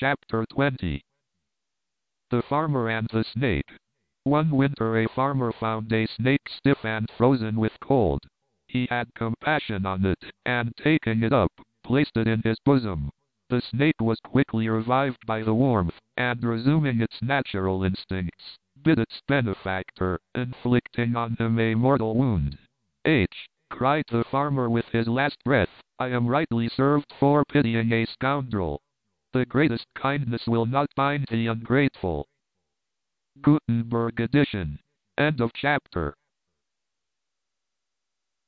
Chapter 20. The Farmer and the Snake. One winter a farmer found a snake stiff and frozen with cold. He had compassion on it, and taking it up, placed it in his bosom. The snake was quickly revived by the warmth, and resuming its natural instincts, bit its benefactor, inflicting on him a mortal wound. "H!" cried the farmer with his last breath, "I am rightly served for pitying a scoundrel. The greatest kindness will not bind the ungrateful." Gutenberg edition. End of chapter.